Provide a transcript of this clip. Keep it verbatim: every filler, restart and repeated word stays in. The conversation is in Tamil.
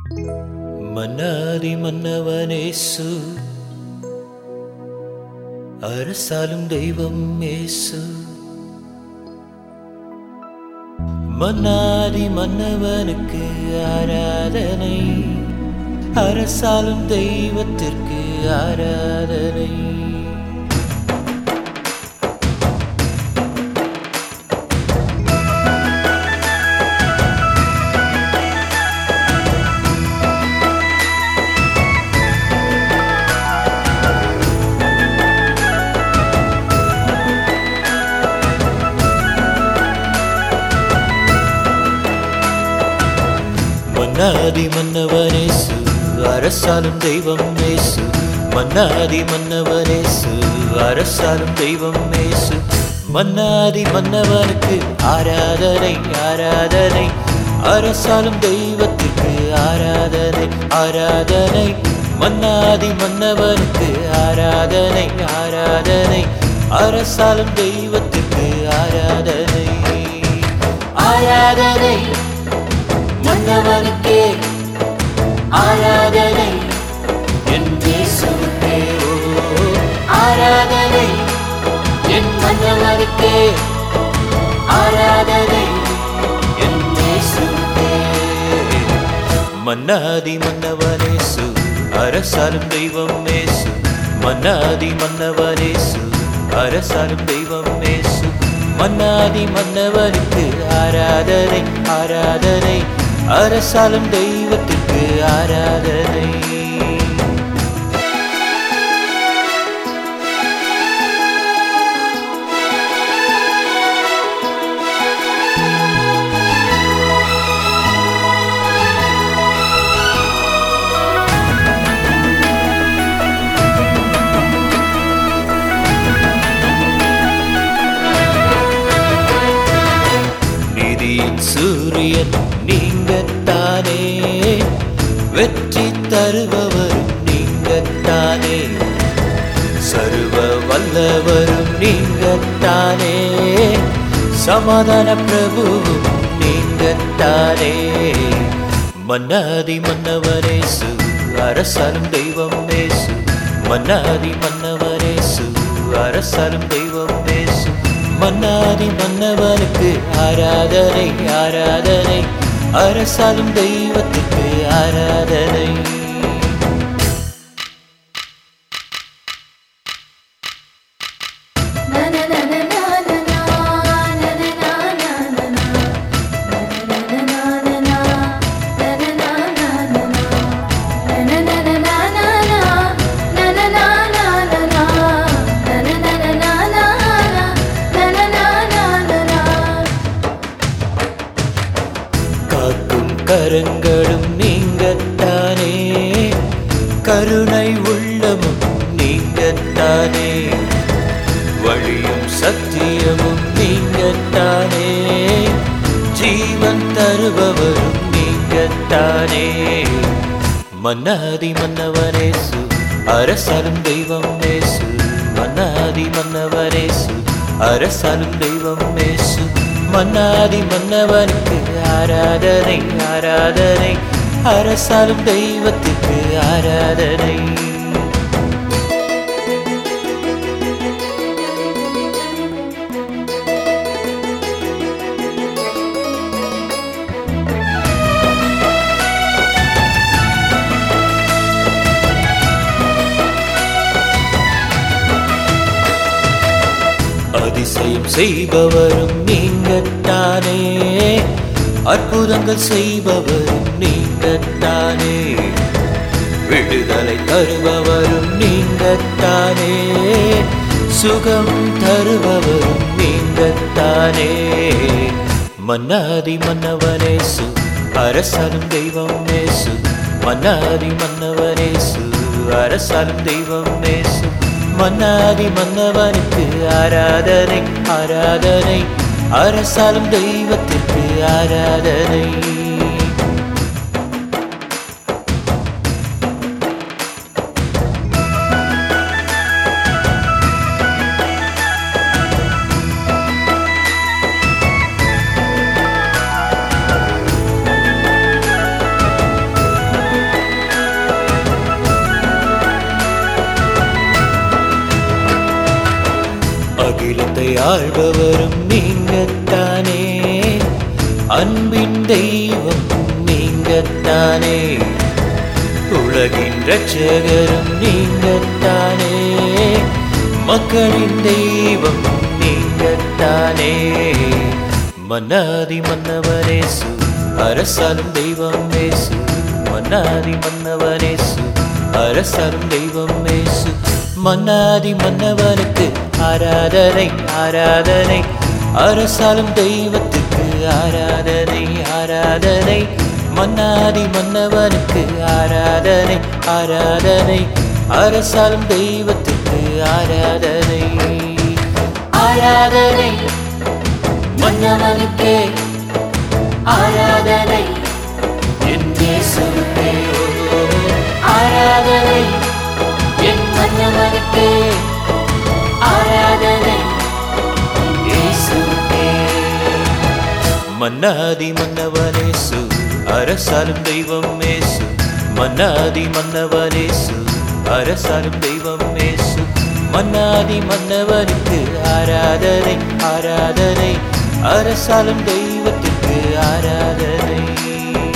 மன்னாதி மன்னவனேசு, அரசாலும் தெய்வம் ஏசு. மன்னாதி மன்னவனுக்கு ஆராதனை, அரசாலும் தெய்வத்திற்கு ஆராதனை. மன்னாதி மன்னவனேசு, அரசாலும் தெய்வம் ஏசு. மன்னாதி மன்னவனேசு, அரசாலும் தெய்வம் ஏசு. மன்னாதி மன்னவனுக்கு ஆராதனை ஆராதனை, அரசாலும் தெய்வத்திற்கு ஆராதனை ஆராதனை. மன்னாதி மன்னவனுக்கு ஆராதனை ஆராதனை, அரசாலும் தெய்வத்திற்கு ஆராதனை ஆராதனை. மன்னவனுக்கே ஆராதனை, என் இயேசுவுக்கே ஆராதனை. என் மன்னவனுக்கே ஆராதனை, என் இயேசுவுக்கே. மன்னாதி மன்னவனேசு, அரசாலும் தெய்வம் ஏசு. மன்னாதி மன்னவனேசு, அரசாலும் தெய்வம் ஏசு. மன்னாதி மன்னவனுக்கு ஆராதனை ஆராதனை, அரசாலும் தெய்வத்திற்கு ஆராதனை. நீதியின் சூரியன் நீங்கத்தானே, வெற்றி தருபவரும் நீங்கத்தானே, சர்வ வல்லவரும் நீங்கத்தானே, சமாதான பிரபுவும் நீங்கத்தானே. மன்னாதி மன்னவனேசு, அரசாலும் தெய்வம் ஏசு. மன்னாதி மன்னவனேசு, அரசாலும் தெய்வம் ஏசு. மன்னாதி மன்னவனுக்கு ஆராதனை ஆராதனை, அரசாலும் தெய்வத்திற்கு ஆராதனை. கரங்களும் நீங்கத்தானே, கருணை உள்ளமும் நீங்கத்தானே, வழியும் சத்தியமும் நீங்கத்தானே, ஜீவன் தருபவரும் நீங்கத்தானே. மன்னாதி மன்னவனேசு, அரசாலும் தெய்வம் ஏசு. மன்னாதி மன்னவனேசு, அரசாலும் தெய்வம் ஏசு. மன்னாதி மன்னவனுக்கு ஆராதனை ஆராதனை, அரசாலும் தெய்வத்திற்கு ஆராதனை. அதிசயம் செய்பவரும் நீங்கத்தானே, அற்புதங்கள் செய்பவரும் நீங்கத்தானே, விடுதலை தருபவரும் நீங்கத்தானே, சுகம் தருபவரும் நீங்கத்தானே. மன்னாதி மன்னவனேசு, அரசாலும் தெய்வம் ஏசு. மன்னாதி மன்னவனேசு, அரசாலும் தெய்வம் ஏசு. மன்னாதி மன்னவனுக்கு ஆராதனை ஆராதனை, அரசாலும் தெய்வத்திற்கு ஆராதனை. உலகத்தை ஆள்பவரும் நீங்கத்தானே, அன்பின் தெய்வம் நீங்கத்தானே, உலகின் இரட்சகரும் நீங்கத்தானே, மக்களின் தெய்வம் நீங்கத்தானே. மன்னாதி மன்னவனேசு, அரசாலும் தெய்வம் மேசு, மன்னாதி மன்னவனேசு, அரசாலும் தெய்வம் மேசு. மன்னாதி மன்னவனுக்கு ஆராதனை ஆராதனை, அரசாலும் தெய்வத்துக்கு ஆராதனை ஆராதனை. மன்னாதி மன்னவனுக்கு ஆராதனை ஆராதனை, அரசாலும் தெய்வத்துக்கு ஆராதனை ஆராதனை. மன்னவனுக்கே ஆராதனை, என் இயேசுவுக்கே ஆராதனை, என் மன்னவனுக்கே ஆராதனை, இயேசுவுக்கே. மன்னாதி மன்னவனேசு, அரசாலும் தெய்வம் மேசு, மன்னாதி மன்னவனேசு, அரசாலும் தெய்வம் மேசு. மன்னாதி மன்னவனுக்கு ஆராதனை ஆராதனை, அரசாலும் தெய்வத்துக்கு ஆராதனை.